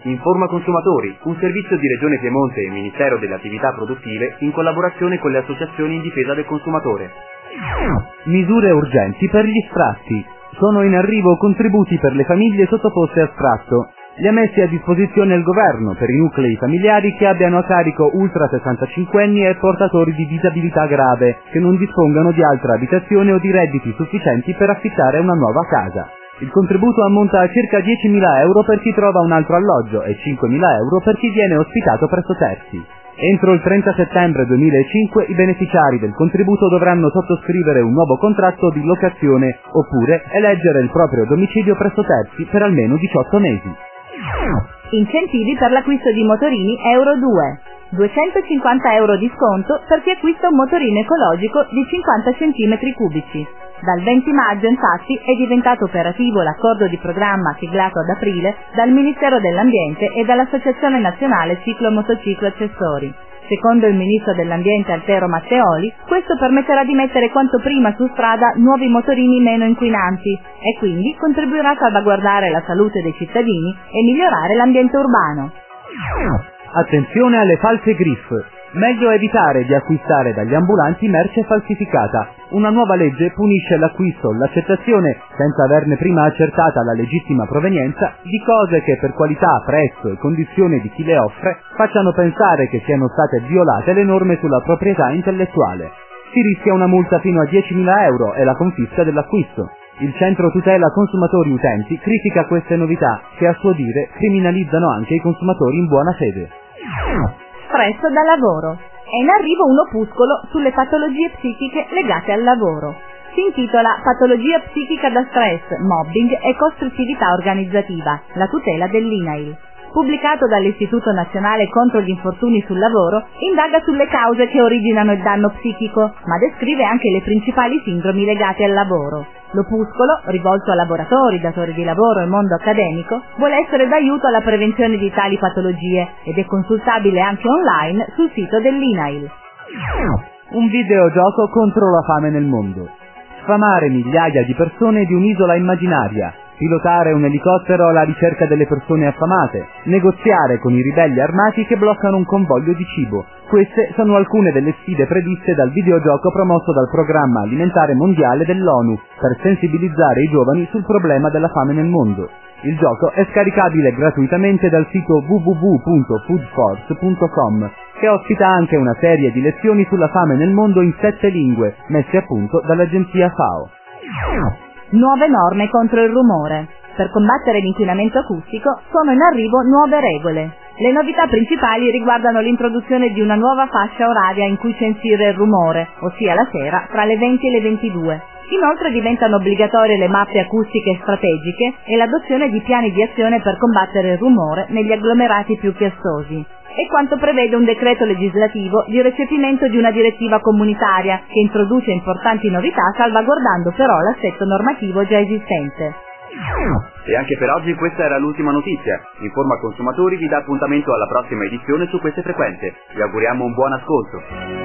Informa Consumatori, un servizio di Regione Piemonte e Ministero delle Attività Produttive in collaborazione con le associazioni in difesa del consumatore. Misure urgenti per gli sfratti. Sono in arrivo contributi per le famiglie sottoposte a sfratto. Li ha messi a disposizione il governo per i nuclei familiari che abbiano a carico ultra 65enni e portatori di disabilità grave, che non dispongano di altra abitazione o di redditi sufficienti per affittare una nuova casa. Il contributo ammonta a circa 10.000 euro per chi trova un altro alloggio e 5.000 euro per chi viene ospitato presso terzi. Entro il 30 settembre 2005 i beneficiari del contributo dovranno sottoscrivere un nuovo contratto di locazione oppure eleggere il proprio domicilio presso terzi per almeno 18 mesi. Incentivi per l'acquisto di motorini Euro 2. 250 euro di sconto per chi acquista un motorino ecologico di 50 cm3. Dal 20 maggio, infatti, è diventato operativo l'accordo di programma siglato ad aprile dal Ministero dell'Ambiente e dall'Associazione Nazionale Ciclo Motociclo Accessori. Secondo il Ministro dell'Ambiente Altero Matteoli, questo permetterà di mettere quanto prima su strada nuovi motorini meno inquinanti e quindi contribuirà a salvaguardare la salute dei cittadini e migliorare l'ambiente urbano. Attenzione alle false griffe. Meglio evitare di acquistare dagli ambulanti merce falsificata. Una nuova legge punisce l'acquisto o l'accettazione, senza averne prima accertata la legittima provenienza, di cose che per qualità, prezzo e condizione di chi le offre facciano pensare che siano state violate le norme sulla proprietà intellettuale. Si rischia una multa fino a 10.000 euro e la confisca dell'acquisto. Il Centro Tutela Consumatori Utenti critica queste novità che a suo dire criminalizzano anche i consumatori in buona fede. Stress da lavoro. È in arrivo un opuscolo sulle patologie psichiche legate al lavoro. Si intitola Patologia psichica da stress, mobbing e costruttività organizzativa, la tutela dell'INAIL. Pubblicato dall'Istituto Nazionale contro gli infortuni sul lavoro, indaga sulle cause che originano il danno psichico, ma descrive anche le principali sindromi legate al lavoro. L'opuscolo, rivolto a lavoratori, datori di lavoro e mondo accademico, vuole essere d'aiuto alla prevenzione di tali patologie ed è consultabile anche online sul sito dell'INAIL. Un videogioco contro la fame nel mondo. Sfamare migliaia di persone di un'isola immaginaria, pilotare un elicottero alla ricerca delle persone affamate, negoziare con i ribelli armati che bloccano un convoglio di cibo. Queste sono alcune delle sfide previste dal videogioco promosso dal Programma Alimentare Mondiale dell'ONU per sensibilizzare i giovani sul problema della fame nel mondo. Il gioco è scaricabile gratuitamente dal sito www.foodforce.com, che ospita anche una serie di lezioni sulla fame nel mondo in 7 lingue, messe a punto dall'agenzia FAO. Nuove norme contro il rumore. Per combattere l'inquinamento acustico sono in arrivo nuove regole. Le novità principali riguardano l'introduzione di una nuova fascia oraria in cui censire il rumore, ossia la sera tra le 20 e le 22. Inoltre diventano obbligatorie le mappe acustiche strategiche e l'adozione di piani di azione per combattere il rumore negli agglomerati più chiassosi. È quanto prevede un decreto legislativo di recepimento di una direttiva comunitaria che introduce importanti novità salvaguardando però l'assetto normativo già esistente. E anche per oggi questa era l'ultima notizia. Informa Consumatori vi dà appuntamento alla prossima edizione su queste frequenze. Vi auguriamo un buon ascolto.